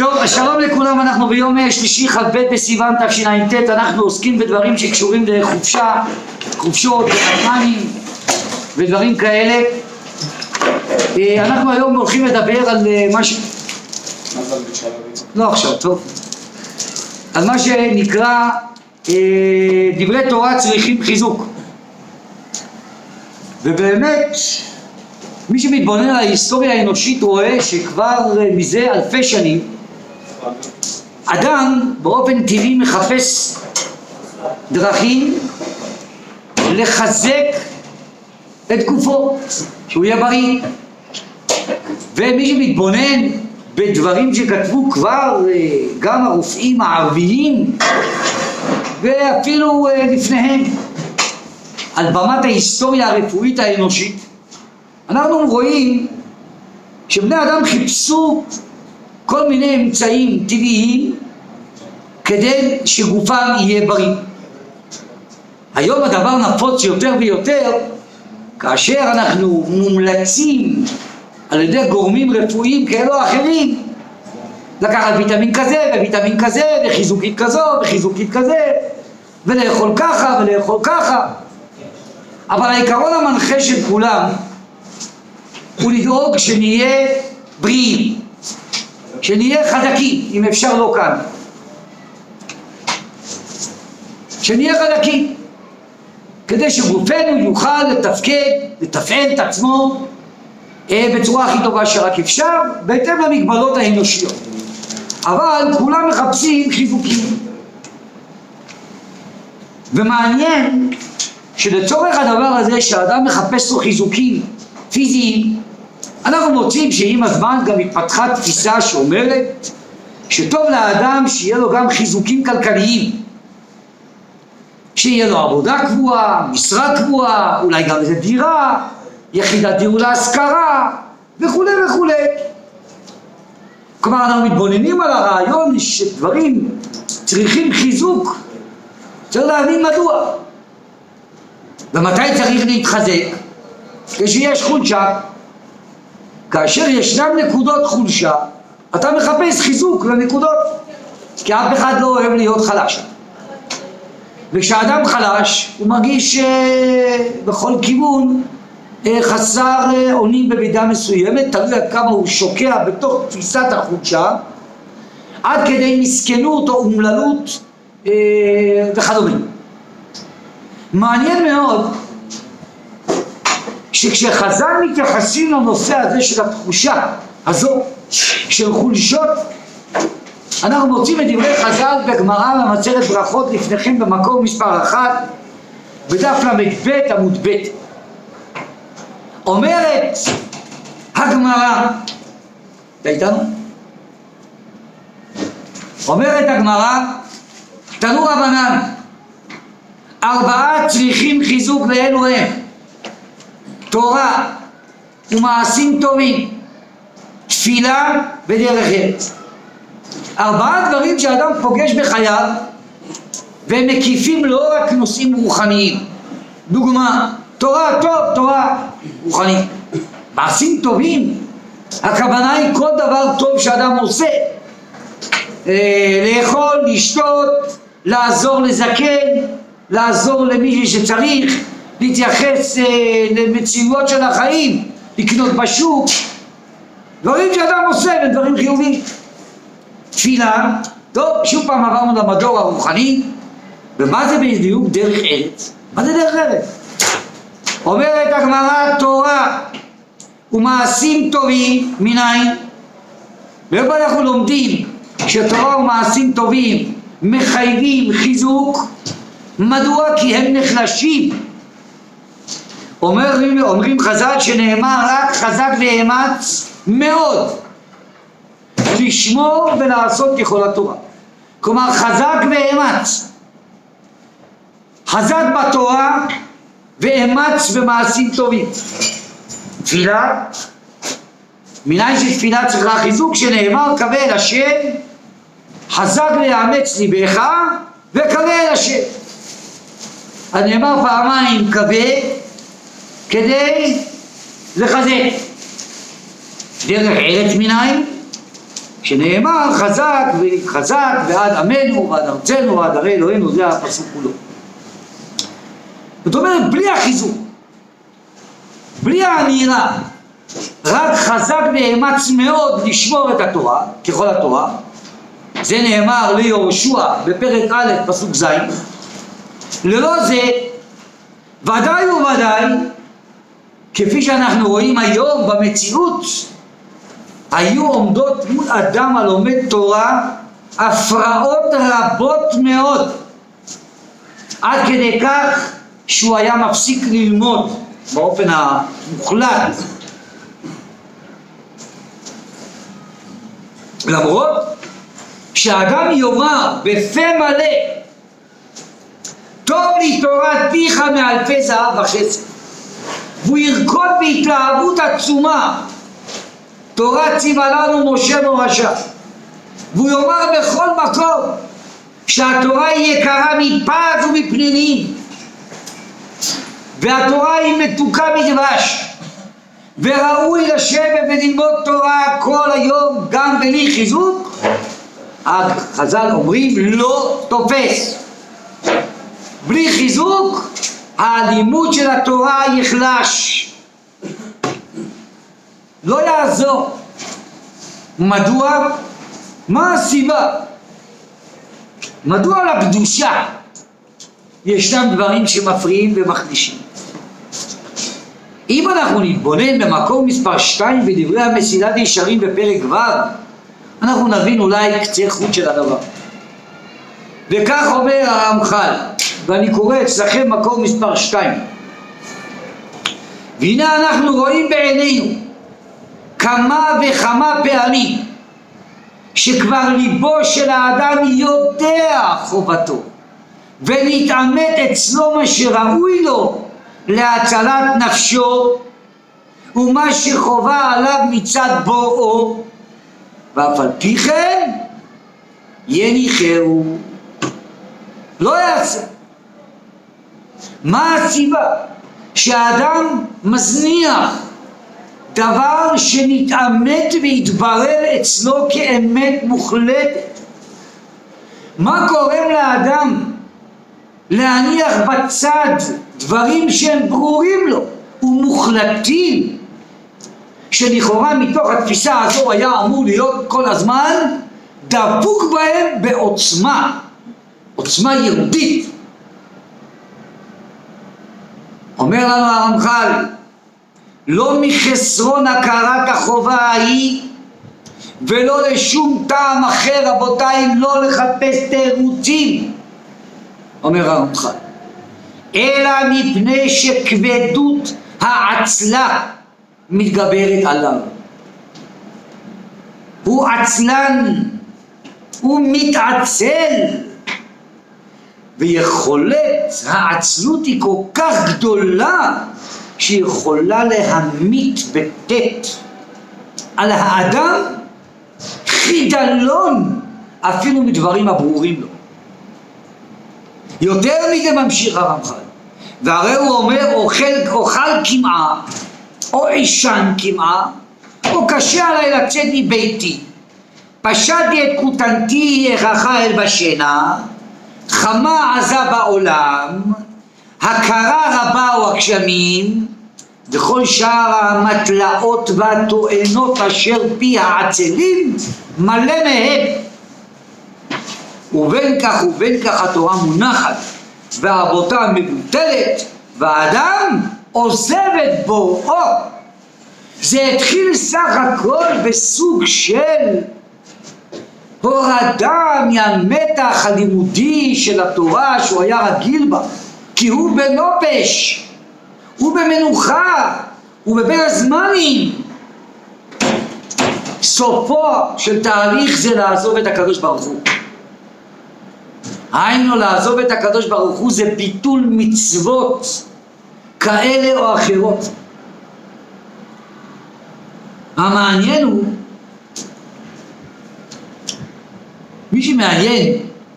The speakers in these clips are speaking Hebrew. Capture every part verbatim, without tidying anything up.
טוב, שלום לכולם, אנחנו ביום שלישי כ"ב בסיוון תשע"ט. אנחנו עוסקים בדברים שקשורים לחופשה, חופשות, הזמנים ודברים כאלה. אנחנו היום הולכים לדבר על מה ש... לא עכשיו, טוב. על מה שנקרא דברי תורה צריכים חיזוק. ובאמת מי שמתבונן על ההיסטוריה האנושית רואה שכבר מזה אלפי שנים אדם באופן טבעי מחפש דרכים לחזק את גופו, שהוא יהיה בריא. ומי שמתבונן בדברים שכתבו כבר גם הרופאים הערביים ואפילו לפניהם על במת ההיסטוריה הרפואית האנושית, אנחנו רואים שבני אדם חיפשו כל מיני אמצעים טבעיים כדי שגופם יהיה בריא. היום הדבר נפוץ יותר ויותר כאשר אנחנו מומלצים על ידי גורמים רפואיים כאלו או אחרים לקחת ויטמין כזה וויטמין כזה וחיזוקית כזו וחיזוקית כזה ולאכול ככה ולאכול ככה, אבל העיקרון המנחה של כולם הוא לדאוג שנהיה בריאים, שנהיה חזקים, אם אפשר לא כאן, שנהיה חזקים כדי שגופנו יוכל לתפקד, לתפעל את עצמו בצורה הכי טובה שרק אפשר בהתאם למגבלות האנושיות. אבל כולם מחפשים חיזוקים, ומעניין שלצורך הדבר הזה שהאדם מחפש לו חיזוקים פיזיים, אנחנו מוצאים שעם הזמן גם התפתחה תפיסה שאומרת שטוב לאדם שיהיה לו גם חיזוקים כלכליים, שיהיה לו עבודה קבועה, משרה קבועה, אולי גם איזו דירה, יחידת דיור להשכרה וכו' וכו'. כלומר אנחנו מתבוננים על הרעיון שדברים צריכים חיזוק, צריך להבין מדוע ומתי צריך להתחזק. כשיש חולשה, כאשר ישנן נקודות חולשה אתה מחפש חיזוק לנקודות, כי אף אחד לא אוהב להיות חלש, וכשאדם חלש הוא מרגיש בכל כיוון חסר אונים במידה מסוימת, תלוי עד כמה הוא שוקע בתוך תפיסת החולשה עד כדי מסכנות או אומללות וכדומה. מעניין מאוד שכשחז"ל מתייחסים לנושא הזה של התחושה הזו של חולשות, אנחנו מוצאים את דברי חז"ל בגמרא במסכת ברכות לפניכם במקום מספר אחת בדף למ"ב עמוד ב'. אומרת הגמרא, אתה איתנו? אומרת הגמרא, תנו רבנן, ארבעה צריכים חיזוק לאלו הם: תורה ומעשים טובים, תפילה ודרך ארץ. ארבעה דברים שאדם פוגש בחייו והם מקיפים לא רק נושאים רוחניים. דוגמה, תורה, טוב, תורה רוחנית. מעשים טובים, הכוונה היא כל דבר טוב שאדם עושה, לאכול, לשתות, לעזור לזקן, לעזור למי שצריך, להתייחס למציאות של החיים, לקנות בשוק, דברים שאדם עושה ודברים חיוביים. תפילה, טוב, שוב פעם עברנו למדור הרוחני. ומה זה בדיוק דרך ארץ? מה זה דרך ארץ? אומרת הגמרא, תורה ומעשים טובים, מנין? ואיפה אנחנו לומדים שתורה ומעשים טובים מחייבים חיזוק? מדוע? כי הם נחלשים. אומרים, אומרים חז"ל שנאמר רק חזק ואמץ מאוד לשמור ולעשות ככל התורה. כלומר חזק ואמץ, חזק בתורה ואמץ במעשים טובים. תפילה, מנין שתפילה צריכה חיזוק? שנאמר קווה אל השם, חזק לאמץ ליבך וקווה אל השם. אז נאמר פעמיים קווה כדי לחזק. דרך ארץ מנין? שנאמר חזק וחזק ועד עמנו ועד ארצנו ועד ערי אלוהינו, זה הפסוק כולו. זאת אומרת, בלי החיזוק, בלי האמירה, רק חזק ואמץ מאוד לשמור את התורה, ככל התורה, זה נאמר ליהושע בפרק א' פסוק ז', ללא זה, ודאי וודאי, כפי שאנחנו רואים היום במציאות, היו עומדות מול אדם הלומד תורה הפרעות רבות מאוד, עד כדי כך שהוא היה מפסיק ללמוד באופן המוחלט. למרות שהאדם יאמר בפה מלא, טוב לי תורת פיך מאלפי זהב וחסד, והוא ירקוד בהתלהבות עצומה, תורה ציווה לנו משה מורשה, והוא יאמר בכל מקום שהתורה היא יקרה מפז ומפנינים, והתורה היא מתוקה מדבש, וראוי לשבת וללמוד תורה כל היום גם בלי חיזוק, חז"ל אומרים לא תופס. בלי חיזוק הלימוד של התורה יחלש, לא יעזור. מדוע? מה הסיבה? מדוע לקדושה ישנם דברים שמפריעים ומחלישים? אם אנחנו נתבונן במקום מספר שתיים בדברי המסילת ישרים בפרק ו', אנחנו נבין אולי קצה חוט של הדבר. וכך אומר הרמח"ל, ואני קורא אצלכם מקום מספר שתיים: והנה אנחנו רואים בעינינו כמה וכמה פעמים שכבר ליבו של האדם יודע חובתו ונתעמת אצלו מה שראוי לו להצלת נפשו ומה שחובה עליו מצד בוראו, ואף על פי כן יניחהו, לא יעשה. מה הסיבה? שהאדם מזניח דבר שנתאמת והתברר אצלו כאמת מוחלטת. מה גורם לאדם להניח בצד דברים שהם ברורים לו ומוחלטים, שלכאורה מתוך התפיסה הזו היה אמור להיות כל הזמן דבוק בהם בעוצמה, עוצמה יהודית? אומר לנו הרמח"ל, לא מחסרון הכרת החובה ההיא ולא לשום טעם אחר, רבותיי, לא לחפש תירוצים, אומר הרמח"ל, אלא מפני שכבדות העצלה מתגברת עליו. הוא עצלן, הוא מתעצל, ויכולת העצלות היא כל כך גדולה שיכולה להמית בטט על האדם חידלון אפילו מדברים הברורים לו. יותר מזה ממשיך הרמח"ל, והרי הוא אומר אוכל, אוכל כמעה או אישן כמעה, או קשה עליי לצאת מביתי, פשטתי את כותנתי הכרחה אל בשינה, חמה עזה בעולם, הכרה רבה או הגשמים, וכל שאר המטלאות והטוענות אשר פי העצלים מלא מהם. ובין כך ובין כך התורה מונחת והעבודה מבוטלת והאדם עוזב את בוראו. זה התחיל סך הכל בסוג של הורדה מהמתח הלימודי של התורה שהוא היה רגיל בה, כי הוא בנופש, הוא במנוחה, הוא בבין הזמנים. סופו של תהליך זה לעזוב את הקדוש ברוך הוא. היינו לעזוב את הקדוש ברוך הוא זה ביטול מצוות כאלה או אחרות. המעניין הוא, מי שמעניין,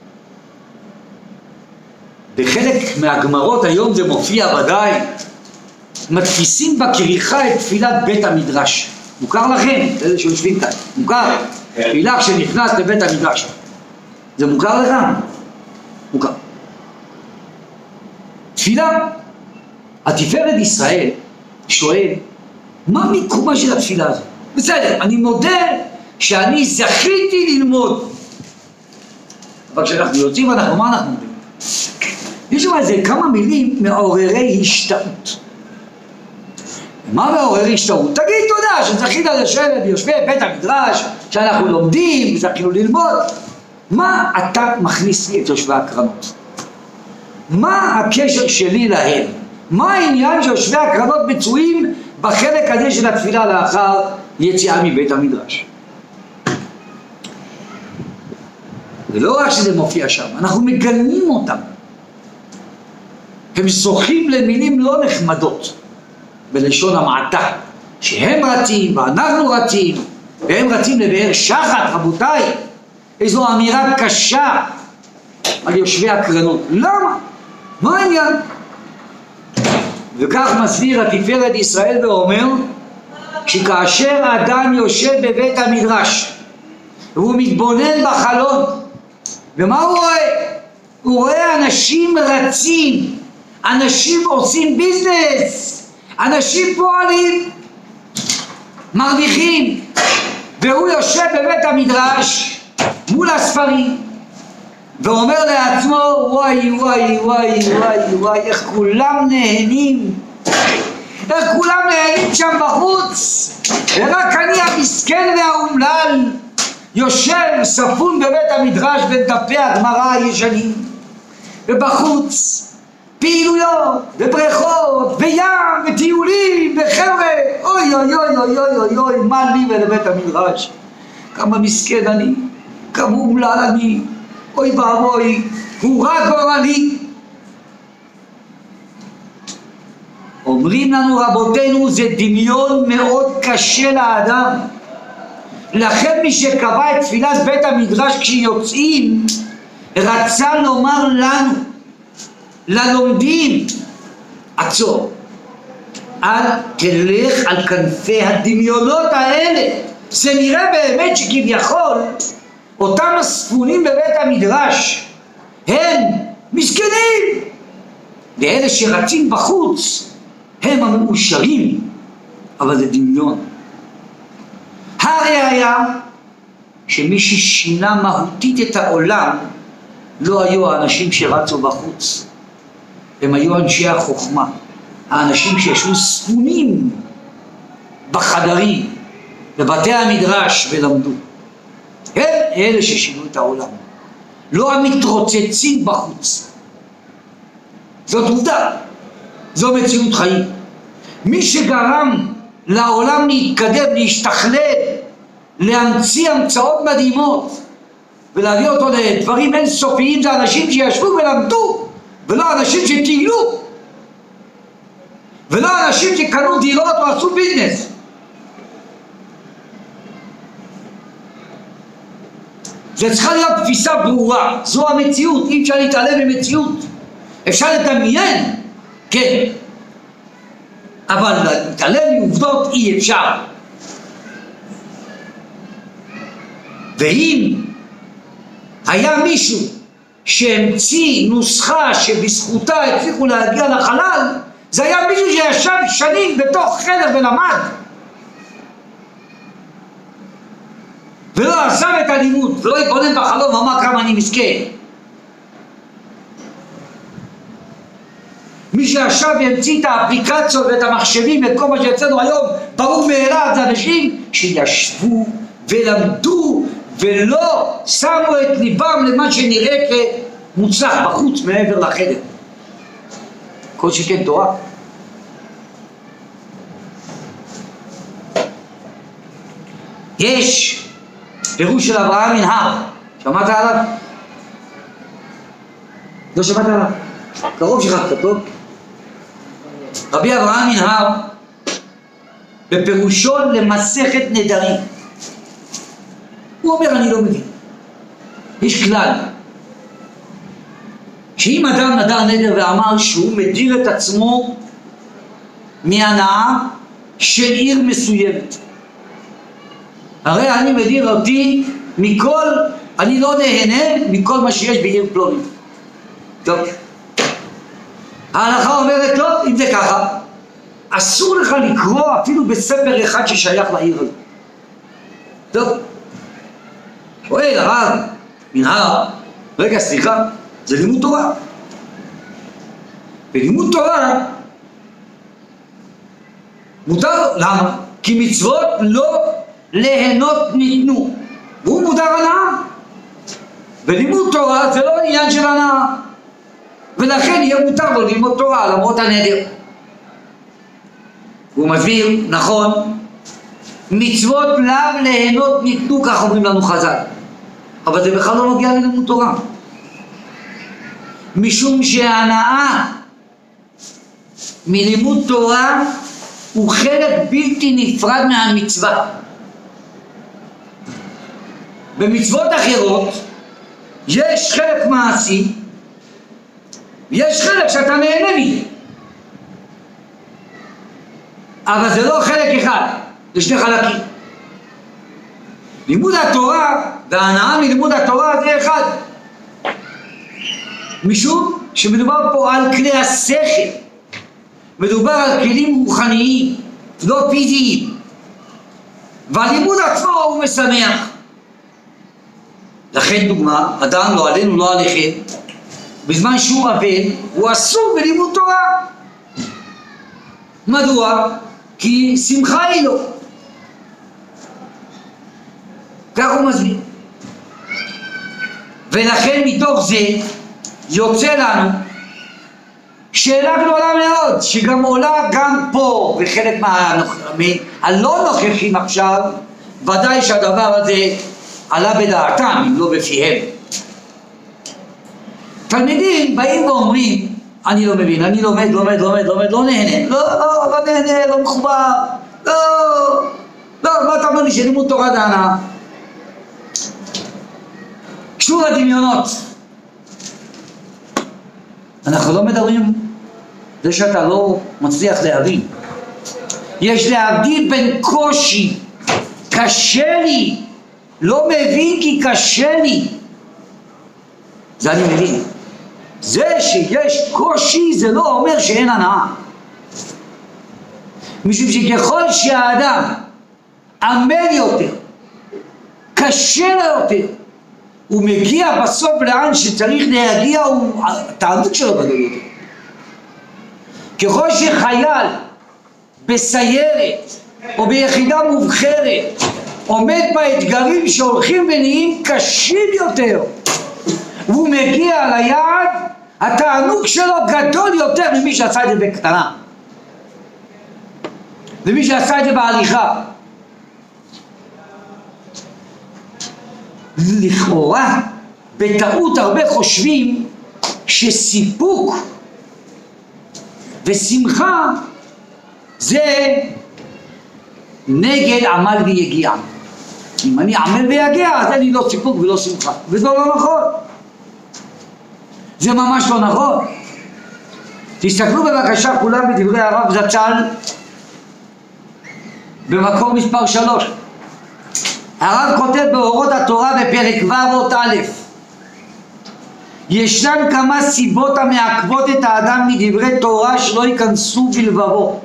בחלק מהגמרות היום זה מופיע ודאי, מדפיסים בכריכה את תפילת בית המדרש. מוכר לכם? אלה שיושבים כאן, מוכר? תפילה כשנכנס לבית המדרש. זה מוכר לך? מוכר. תפילה, התפארת ישראל שואל, מה מיקומה של התפילה הזאת? בסדר, אני מודה שאני זכיתי ללמוד. אבל כשאנחנו יוצאים, אנחנו, מה אנחנו אומרים? יש שם איזה כמה מילים מעוררי השתאות. מה מעוררי השתאות? תגיד תודה שזכית לשבת ביושבי בית המדרש, שאנחנו לומדים וזכינו ללמוד. מה אתה מכניס לי את יושבי הקרנות? מה הקשר שלי להם? מה העניין שיושבי הקרנות מצויים בחלק הזה של התפילה לאחר יציאה מבית המדרש? ולא רק שזה מופיע שם, אנחנו מגנים אותם. הם זוכים למילים לא נחמדות, בלשון המעטה, שהם רצים ואנחנו רצים, והם רצים לבאר שחת, רבותיי. איזו אמירה קשה על יושבי הקרנות. למה? מה העניין? וכך מסביר התפארת ישראל ואומר, שכאשר האדם יושב בבית המדרש, והוא מתבונן בחלון, ומה הוא רואה? הוא רואה אנשים רצים, אנשים עושים ביזנס, אנשים פועלים, מרוויחים, והוא יושב בבית המדרש מול הספרים, ואומר לעצמו, וואי וואי וואי וואי וואי, איך כולם נהנים, איך כולם נהנים שם בחוץ, ורק אני המסכן והאומלל יושב ספון בבית המדרש בין דפי הגמרא הישנים, ובחוץ פעילויות ובריכות וים וטיולים וחבר'ה, אוי אוי אוי אוי אוי אוי אוי, מה לי ולבית המדרש? כמה מסכן אני, כמה אומלל אני, אוי ואבוי, הוא רק גורלי. אומרים לנו רבותינו, זה דמיון מאוד קשה לאדם. לכן מי שקבע את תפילת בית המדרש כשיוצאים, רצה לומר לנו, ללומדים, עצור, אל תלך על כנפי הדמיונות האלה. זה נראה באמת שכביכול אותם הספונים בבית המדרש הם מסכנים, ואלה שרצים בחוץ הם המאושרים, אבל זה דמיון. הראיה שמי ששינה מהותית את העולם לא היו האנשים שרצו בחוץ, הם היו אנשי החוכמה, האנשים שישבו ספונים בחדרים, בבתי המדרש ולמדו. הם אלה ששינו את העולם, לא המתרוצצים בחוץ. זאת עובדה, זו מציאות חיים. מי שגרם לעולם להתקדם, להשתכלל, להמציא המצאות מדהימות ולהביא אותו לדברים אינסופיים, זה אנשים שישבו ולמדו, ולא אנשים שטיילו, ולא אנשים שקנו דירות ועשו ביזנס. זה צריכה להיות תפיסה ברורה, זו המציאות, אי אפשר להתעלם ממציאות. אפשר לדמיין, כן, אבל להתעלם מעובדות אי אפשר. ואם היה מישהו שהמציא נוסחה שבזכותה הצליחו להגיע לחלל, זה היה מישהו שישב שנים בתוך חדר ולמד, ולא עזב את הלימוד, ולא התבונן בחלום ואמר כמה אני מסכן. מי שישב והמציא את האפליקציות ואת המחשבים ואת כל מה שיצאנו היום ברור מאליו, זה אנשים שישבו ולמדו ולא שמו את ליבם למה שנראה כמוצלח בחוץ מעבר לחדר. כל שכן תורה. יש פירוש של אברהם מנהר, שמעת עליו? לא שמעת עליו? קרוב שלך כתוב. רבי אברהם מנהר בפירושו למסכת נדרים, הוא אומר אני לא מבין. יש כלל שאם אדם נדר נדר ואמר שהוא מדיר את עצמו מהנאה של עיר מסוימת, הרי אני מדיר אותי מכל, אני לא נהנה מכל מה שיש בעיר פלונית. טוב. ההלכה אומרת, לא, אם זה ככה, אסור לך לקרוא אפילו בספר אחד ששייך לעיר הזאת. טוב. שואל הרב, מנהר, רגע, סליחה, זה לימוד תורה. בלימוד תורה מותר, למה? כי מצוות לא ליהנות ניתנו, והוא מותר הנאה. בלימוד תורה זה לא עניין של הנאה, ולכן יהיה מותר לו ללמוד תורה למרות הנדר. הוא מסביר, נכון, מצוות לאו ליהנות ניתנו, כך אומרים לנו חז"ל, אבל זה בכלל לא נוגע ללימוד תורה, משום שההנאה מלימוד תורה הוא חלק בלתי נפרד מהמצווה. במצוות אחרות יש חלק מעשי ויש חלק שאתה נהנה מזה, אבל זה לא חלק אחד, זה שני חלקים. לימוד התורה וההנאה מלימוד התורה זה אחד, משום שמדובר פה על כלי השכל, מדובר על כלים רוחניים, לא פיזיים, והלימוד עצמו הוא משמח. לכן דוגמה, אדם לא עלינו לא עליכם, בזמן שהוא אבל הוא אסור בלימוד תורה. מדוע? כי שמחה היא לו. כך הוא מסביר. ולכן מתוך זה יוצא לנו שאלה גדולה מאוד, שגם עולה גם פה בחלק מהלא נוכחים עכשיו, ודאי שהדבר הזה עלה בדעתם, אם לא בפיהם. תלמידים באים ואומרים, אני לא מבין, אני לומד, לומד, לומד, לומד, לא נהנה, לא, לא, לא נהנה, לא מחובר, לא, לא, מה אתה אומר לי שלימוד תורה זה הנאה? שוב הדמיונות. אנחנו לא מדברים זה שאתה לא מצליח להבין. יש להבדיל בין קושי, קשה לי, לא מבין כי קשה לי, זה אני מבין. זה שיש קושי זה לא אומר שאין הנאה, משום שככל שהאדם עמל יותר, קשה לו יותר, הוא מגיע בסוף לאן שצריך להגיע, הוא התענוג שלו גדול יותר. ככל שחייל בסיירת או ביחידה מובחרת עומד באתגרים שהולכים ונהיים קשים יותר, והוא מגיע ליעד, התענוג שלו גדול יותר ממי שעשה את זה בקטנה, למי שעשה את זה בהליכה. לכאורה בטעות הרבה חושבים שסיפוק ושמחה זה נגד עמל ויגיע. אם אני עמל ויגיע אז אין לי לא סיפוק ולא שמחה, וזה לא נכון, זה ממש לא נכון. תסתכלו בבקשה כולם בדברי הרב זצ"ל במקור מספר שלוש. הרב כותב באורות התורה בפרק ו' אות א', ישנן כמה סיבות המעכבות את האדם מדברי תורה שלא ייכנסו בלבבו.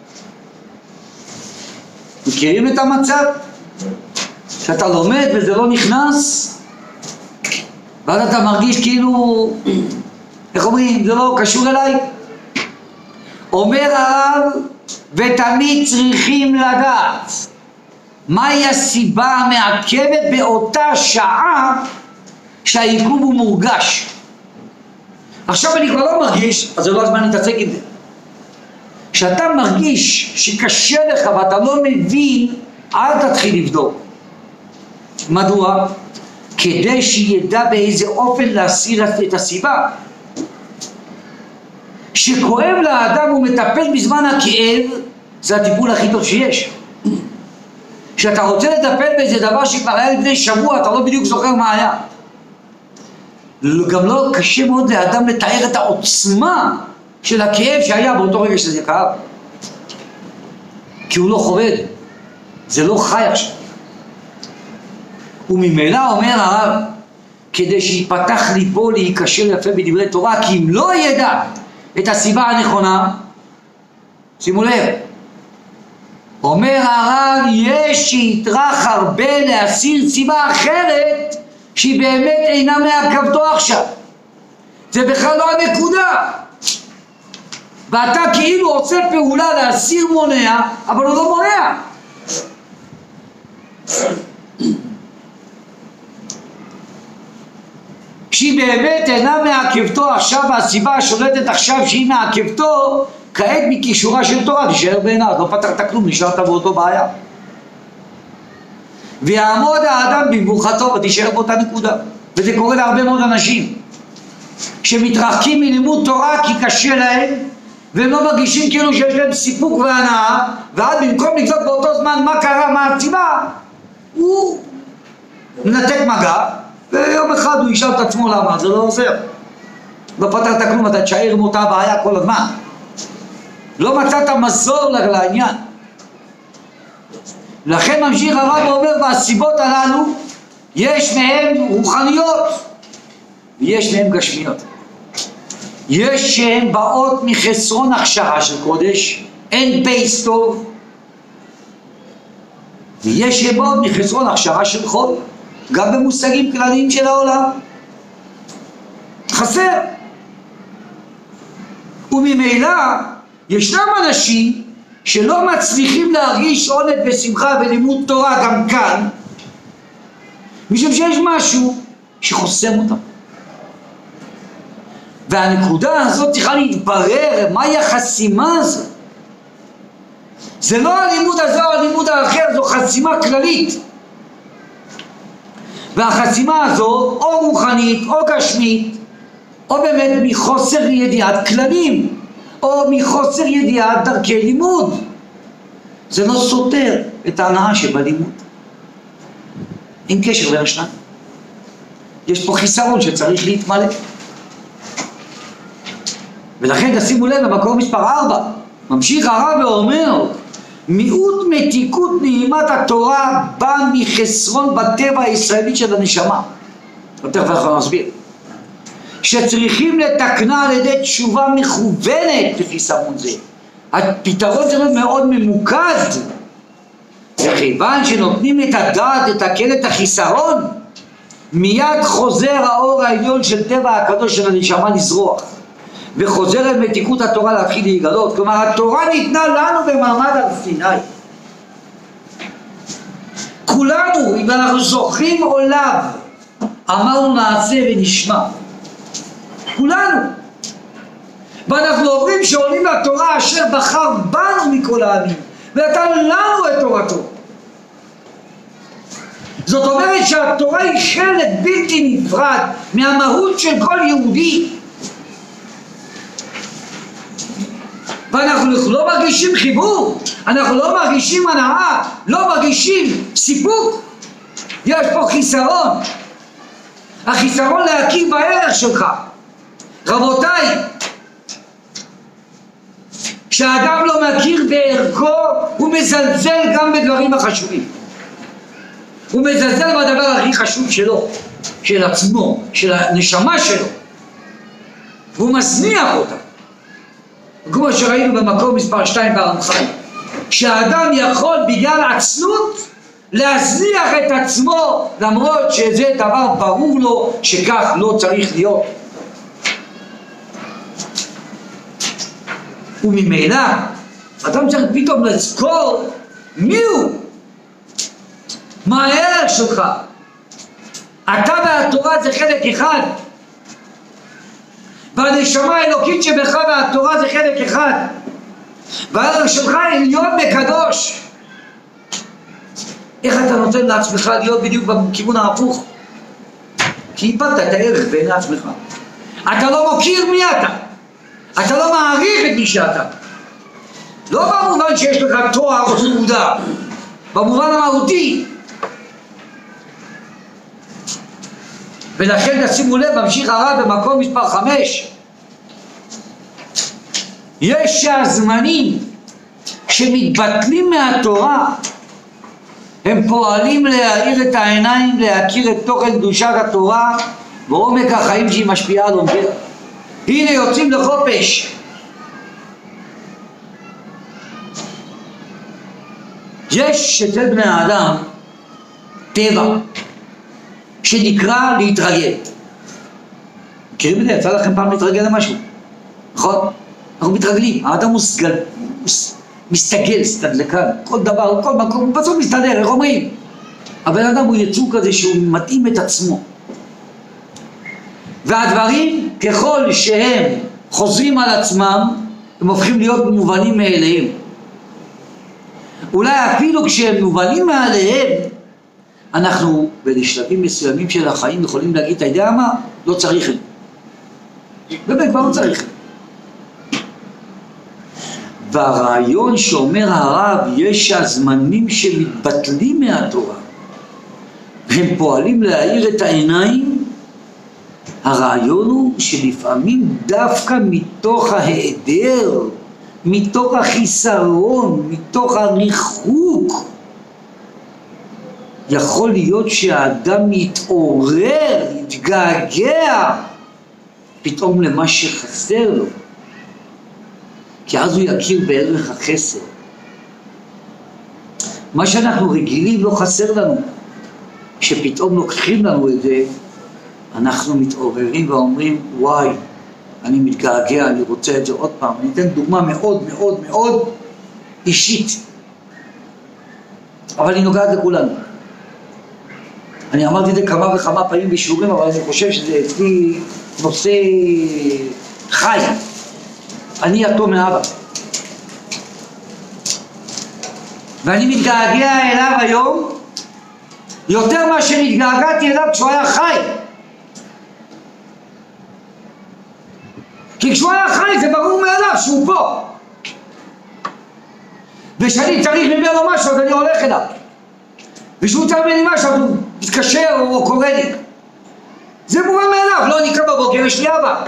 מכירים את המצב? שאתה לומד וזה לא נכנס, ואז אתה מרגיש כאילו, איך אומרים, זה לא קשור אליי. אומר הרב, ותמיד צריכים לדעת מהי הסיבה המעכבת באותה שעה שהעיכוב הוא מורגש. עכשיו אני כבר לא מרגיש, אז זה לא הזמן להתעסק עם זה. כשאתה מרגיש שקשה לך ואתה לא מבין, אל תתחיל לבדוק. מדוע? כדי שידע באיזה אופן להסיר את הסיבה. שכואב לאדם ומטפל בזמן הכאב, זה הטיפול הכי טוב שיש. כשאתה רוצה לטפל באיזה דבר שכבר היה לפני שבוע, אתה לא בדיוק זוכר מה היה. גם לא קשה מאוד לאדם לתאר את העוצמה של הכאב שהיה באותו רגע שזה כאב. כי הוא לא חובד, זה לא חי עכשיו. וממילא אומר הרב, כדי שיפתח ליבו להיקשר יפה בדברי תורה, כי אם לא ידע את הסיבה הנכונה, שימו לב, אומר הרב, יש שיטרח הרבה להסיר סיבה אחרת שהיא באמת אינה מעכבתו עכשיו. זה בכלל לא הנקודה. ואתה כאילו עושה פעולה להסיר מונע, אבל הוא לא מונע. שהיא באמת אינה מעכבתו עכשיו, והסיבה השולטת עכשיו שהיא מעכבתו, כעת מכישורה של תורה תישאר בעיניו, לא פתרת כלום, נשארת באותו בעיה. ויעמוד האדם במבוכתו ותישאר באותה נקודה. וזה קורה להרבה מאוד אנשים שמתרחקים מלימוד תורה כי קשה להם, והם לא מרגישים כאילו שיש להם סיפוק והנאה, ועד במקום לבדוק באותו זמן מה קרה, מה הסיבה, הוא מנתק מגע, ויום אחד הוא ישאל את עצמו למה, זה לא עוזר. לא פתרת כלום, אתה תשאר עם אותה בעיה כל הזמן. לא מצאת מזור לעניין. לכן ממשיך הרב ואומר, והסיבות הללו יש מהן רוחניות ויש מהן גשמיות. יש שהן באות מחסרון הכשרה של קודש, אין בייס טוב, ויש שהן באות מחסרון הכשרה של חול, גם במושגים כלליים של העולם. חסר. וממילא ישנם אנשים שלא מצליחים להרגיש עונג ושמחה בלימוד תורה גם כאן, משום שיש משהו שחוסם אותם. והנקודה הזאת צריכה להתברר, מהי החסימה הזאת? זה לא הלימוד הזה או הלימוד האחר, זו חסימה כללית. והחסימה הזו או רוחנית או גשמית, או באמת מחוסר ידיעת כללים, או מחוסר ידיעת דרכי לימוד. זה לא סותר את ההנאה שבלימוד. אין קשר בין השניים. יש פה חיסרון שצריך להתמלא. ולכן תשימו לב במקור מספר ארבע, ממשיך הרב ואומר, מיעוט מתיקות נעימת התורה בא מחסרון בטבע הישראלית של הנשמה. תכף אנחנו נסביר. שצריכים לתקנה על ידי תשובה מכוונת לחיסרון זה. הפתרון צריך להיות מאוד ממוקד. וכיוון שנותנים את הדעת לתקן את החיסרון, מיד חוזר האור העליון של טבע הקדוש של הנשמה לזרוח. וחוזר את מתיקות התורה להתחיל להיגלות. כלומר, התורה ניתנה לנו במעמד הר סיני. כולנו, אם אנחנו זוכרים עולם, אמרנו נעשה ונשמע. כולנו. ואנחנו אומרים שעולים לתורה אשר בחר בנו מכל העמים, ונתן לנו את תורתו. זאת אומרת שהתורה היא חלק בלתי נפרד מהמהות של כל יהודי. ואנחנו לא מרגישים חיבור, אנחנו לא מרגישים הנאה, לא מרגישים סיפוק. יש פה חיסרון. החיסרון להכיר בערך שלך. רבותיי, כשאדם לא מכיר בערכו, הוא מזלזל גם בדברים החשובים. הוא מזלזל בדבר הכי חשוב שלו, של עצמו, של הנשמה שלו. והוא מזניח אותה. כמו שראינו במקור מספר שתיים ברמח"ל, שהאדם יכול בגלל עצלות להזניח את עצמו, למרות שזה דבר ברור לו שכך לא צריך להיות. וממילא אדם צריך פתאום לזכור מי הוא, מה הערך שלך. אתה והתורה זה חלק אחד, והנשמה האלוקית שבך והתורה זה חלק אחד, והערך שלך עליון וקדוש. איך אתה נותן לעצמך להיות בדיוק בכיוון ההפוך? כי איבדת את הערך בין עצמך. אתה לא מוכיר מי אתה, אתה לא מעריך את מי שאתה. לא במובן שיש לך תואר או תעודה, במובן המהותי. ולכן תשימו לב, ממשיך הרב במקום מספר חמש, יש שהזמנים שמתבטלים מהתורה הם פועלים להאיר את העיניים, להכיר את תוכן קדושת התורה ועומק החיים שהיא משפיעה על לומדיה. הנה יוצאים לחופש. יש אצל בני האדם טבע שנקרא להתרגל. מכירים את זה? יצא לכם פעם להתרגל למשהו? נכון? אנחנו מתרגלים. האדם הוא סגל, הוא מסתגל, סתדלקן, כל דבר, כל מקום, הוא בסוף מסתדר, איך אומרים? הבן אדם הוא יצור כזה שהוא מתאים את עצמו. והדברים, ככל שהם חוזרים על עצמם, הם הופכים להיות מובנים מאליהם. אולי אפילו כשהם מובנים מאליהם, אנחנו בשלבים מסוימים של החיים יכולים להגיד, אתה יודע מה? לא צריך את זה. באמת, כבר לא צריך את זה. והרעיון שאומר הרב, יש הזמנים שמתבטלים מהתורה, הם פועלים להאיר את העיניים. הרעיון הוא שלפעמים דווקא מתוך ההיעדר, מתוך החיסרון, מתוך הריחוק, יכול להיות שהאדם יתעורר, יתגעגע פתאום למה שחסר לו, כי אז הוא יכיר בערך החסר. מה שאנחנו רגילים לא חסר לנו, כשפתאום לוקחים לנו את זה, אנחנו מתעוררים ואומרים, וואי, אני מתגעגע, אני רוצה את זה עוד פעם. אני אתן דוגמה מאוד מאוד מאוד אישית, אבל היא נוגעת לכולנו. אני אמרתי את זה כמה וכמה פעמים בשיעורים, אבל אני חושב שזה אצלי נושא חי. אני יתום מאבא, ואני מתגעגע אליו היום יותר מה שנתגעגעתי אליו כשהוא היה חי. כי כשהוא היה חי זה ברור מאליו שהוא פה, ושאני צריך ממנו משהו אז אני הולך אליו, ושהוא צריך ממני משהו אז הוא מתקשר או קורא לי. זה מובן מאליו. לא, אני קם בבוקר, יש לי אבא.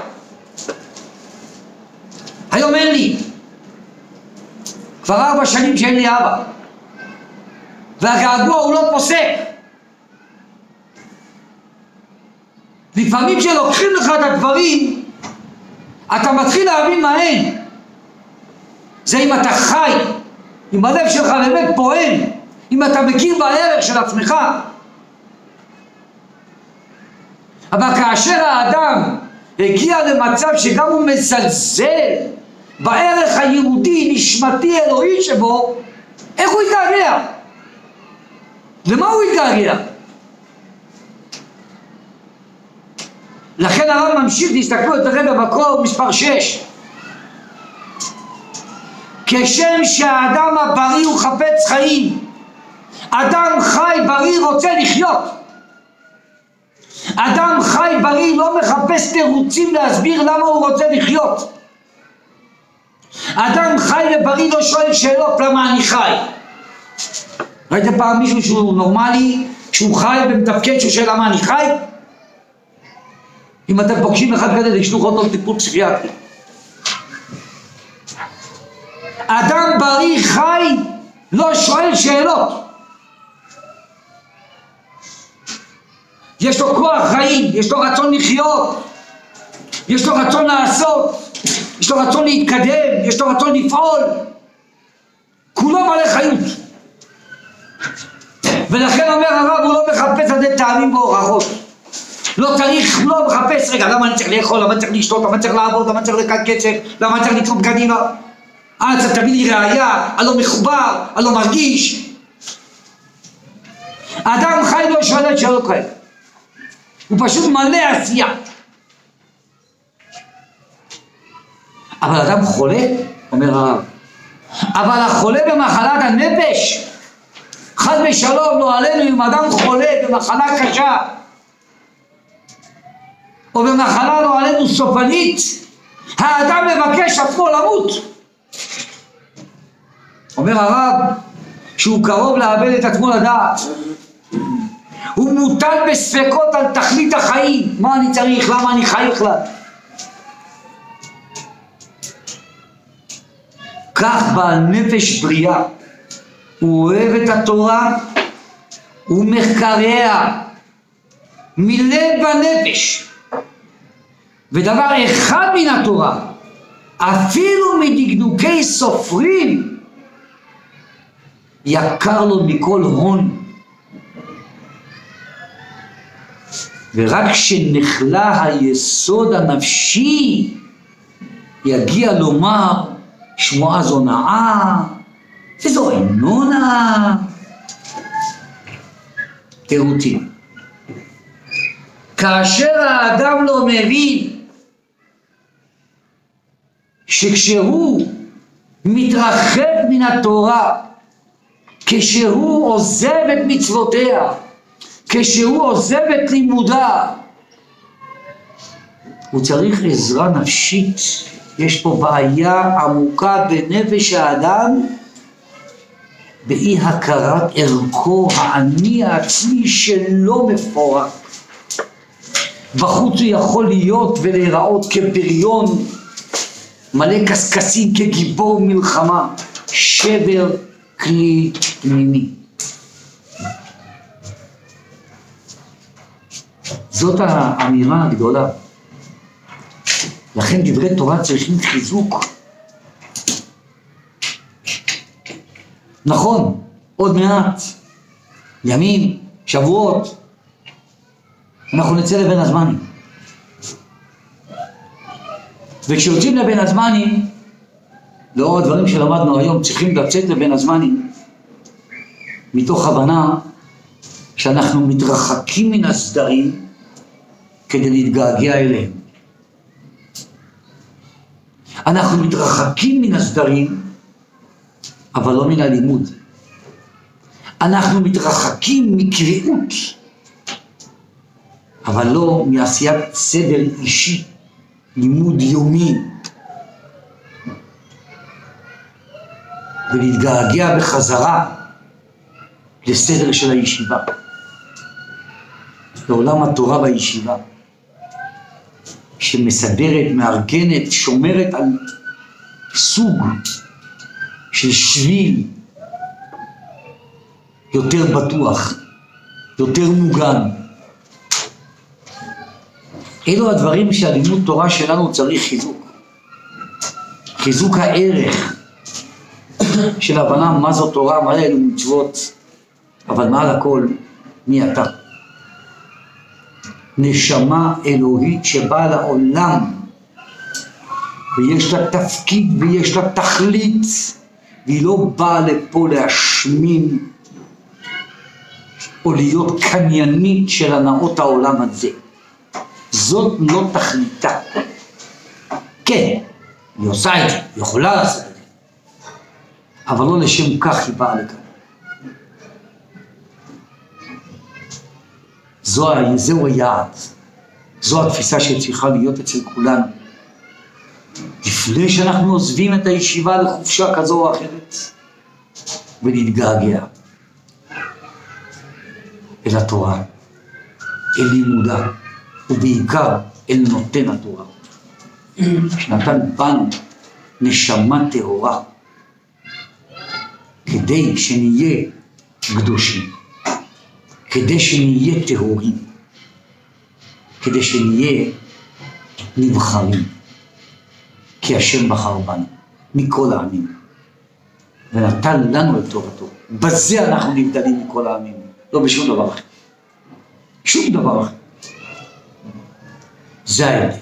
היום אין לי, כבר ארבע שנים שאין לי אבא, והגעגוע הוא לא פוסק. לפעמים כשלוקחים לך את הדברים אתה מתחיל להבין מה אין. זה אם אתה חי, אם הלב שלך באמת פועל, אם אתה מכיר בערך של עצמך. אבל כאשר האדם הגיע למצב שגם הוא מזלזל בערך היהודי, נשמתי, אלוהי שבו, איך הוא יתגעגע? למה הוא יתגעגע? לכן הרב ממשיך, תסתכלו את הרגע במקור מספר שש. כשם שהאדם הבריא הוא חפץ חיים, אדם חי בריא רוצה לחיות. אדם חי בריא לא מחפש תירוצים להסביר למה הוא רוצה לחיות. אדם חי ובריא לא שואל שאלות למה אני חי. ראיתם פעם מישהו שהוא נורמלי, שהוא חי ומתפקד, שהוא שואל למה אני חי? אם אתם פוגשים אחד כזה, תשלחו אותו לטיפול פסיכיאטרי. אדם בריא חי לא שואל שאלות. יש לו כוח חיים, יש לו רצון לחיות, יש לו רצון לעשות, יש לו רצון להתקדם, יש לו רצון לפעול. כולו מלא חיות. ולכן אומר הרב, הוא לא מחפש על זה טעמים והוכחות. לא צריך, לא מחפש, רגע, למה אני צריך לאכול, למה אני צריך לשתות, למה אני צריך לעבוד, למה אני צריך לקד קצב, למה אני צריך לקנות קדימה. אה, אתה תביא לי ראייה, אני לא מחובר, אני לא מרגיש. אדם חי לא שואל שאלות כאלה. הוא פשוט מלא עשייה. אבל אדם חולה, אומר הרב, אבל החולה במחלת הנפש, חד ושלום לא עלינו, אם אדם חולה במחלה קשה, או במחלה לא עלינו סופנית, האדם מבקש עצמו למות. אומר הרב שהוא קרוב לאבד את עצמו לדעת, הוא מוטל בספקות על תכלית החיים. מה אני צריך? למה אני חי בכלל? כך בעל נפש בריאה, הוא אוהב את התורה ומחקריה מלב ונפש, ודבר אחד מן התורה, אפילו מדקדוקי סופרים, יקר לו מכל הון. ורק כשנחלה היסוד הנפשי, יגיע לומר שמועה זו נאה, וזו אינו נאה. תירותים. כאשר האדם לא מבין שכשהוא מתרחק מן התורה, כשהוא עוזב את מצוותיה, כשהוא עוזב את לימודה, הוא צריך עזרה נפשית. יש פה בעיה עמוקה בנפש האדם, באי הכרת ערכו האני העצמי שלא מפורק. בחוץ הוא יכול להיות ולהיראות כבריון, מלא קסקסים, כגיבור מלחמה, שבר כלי פנימי. זאת האמירה הגדולה. לכן דברי תורה צריכים חיזוק. נכון, עוד מעט, ימים, שבועות, אנחנו נצא לבין הזמנים. וכשיוצאים לבין הזמנים, לאור הדברים שלמדנו היום, צריכים לצאת לבין הזמנים, מתוך הבנה שאנחנו מתרחקים מן הסדרים כדי להתגעגע אליהם. אנחנו מתרחקים מן הסדרים, אבל לא מן הלימוד. אנחנו מתרחקים מקריאות, אבל לא מעשיית סדר אישי, לימוד יומי. ולהתגעגע בחזרה לסדר של הישיבה, לעולם התורה בישיבה, שמסדרת, מארגנת, שומרת על סוג של שביל יותר בטוח, יותר מוגן. אלו הדברים שהלימוד תורה שלנו צריך חיזוק. חיזוק הערך של הבנה מה זו תורה, מה אלו מצוות, אבל מעל הכל, מי אתה? נשמה אלוהית שבאה לעולם, ויש לה תפקיד ויש לה תכלית, והיא לא באה לפה להשמין או להיות קניינית של הנאות העולם הזה. זאת לא תכליתה. כן, היא עושה את זה, היא יכולה לעשות את זה, אבל לא לשם כך היא באה לכאן. זו, זהו היעד, זו התפיסה שצריכה להיות אצל כולנו. לפני שאנחנו עוזבים את הישיבה לחופשה כזו או אחרת, ולהתגעגע אל התורה, אל לימודה, ובעיקר אל נותן התורה, שנתן בנו נשמה טהורה, כדי שנהיה קדושים, כדי שנהיה טהורים, כדי שנהיה נבחרים, כי השם בחר בנו מכל העמים, ונתן לנו את תורתו. בזה אנחנו נבדלים מכל העמים, לא בשום דבר אחר. שום דבר אחר. זה ההבדל.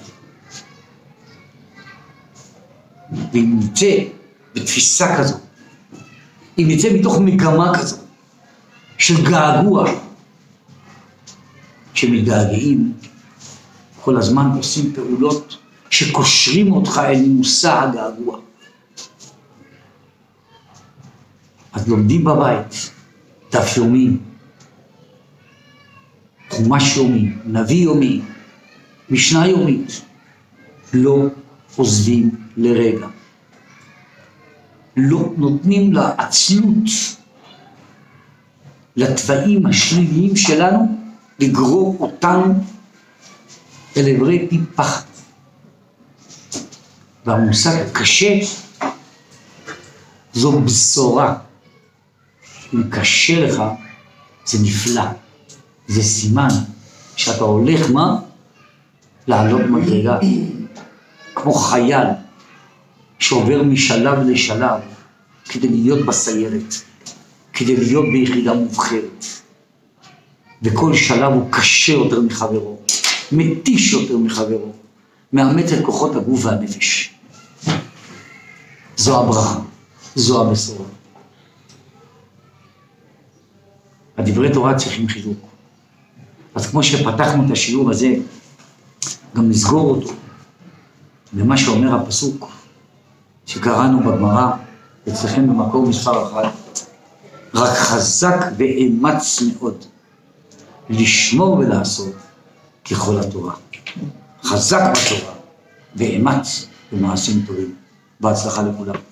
ואם נצא בתפיסה כזו, אם נצא מתוך מגמה כזו, של געגוע, שמתגעגעים, כל הזמן עושים פעולות שקושרים אותך אל מושא הגעגוע. אז לומדים בבית, דף יומי, חומש יומי, נביא יומי, משנה יומית, לא עוזבים לרגע. לא נותנים לעצלות, לטבעים השליליים שלנו, לגרור אותנו אל עברי פי פחד. והמושג קשה, זו בשורה. אם קשה לך, זה נפלא, זה סימן שאתה הולך מה? לעלות מדרגה, כמו חייל שעובר משלב לשלב כדי להיות בסיירת, כדי להיות ביחידה מובחרת. וכל שלב הוא קשה יותר מחברו, מתיש יותר מחברו, מאמץ את כוחות הגוף והנפש. זו הברכה, זו הבשורה. הדברי תורה צריכים חיזוק. אז כמו שפתחנו את השיעור הזה, גם נסגור אותו במה שאומר הפסוק שקראנו בגמרא, אצלכם במקור מספר אחד, רק חזק ואמץ מאוד לשמור ולעשות ככל התורה. חזק בתורה ואמץ במעשים טובים. בהצלחה לכולם.